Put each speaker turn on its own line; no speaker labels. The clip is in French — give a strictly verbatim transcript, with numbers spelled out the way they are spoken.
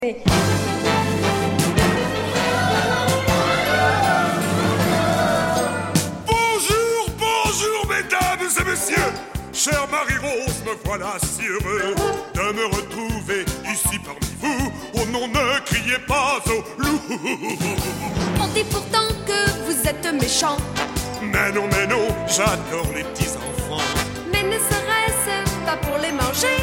Bonjour, bonjour mesdames et messieurs. Chère Marie-Rose, me voilà si heureux de me retrouver ici parmi vous. Oh non, ne criez pas au loup.
On dit pourtant que vous êtes méchant.
Mais non, mais non, j'adore les petits enfants.
Mais ne serait-ce pas pour les manger?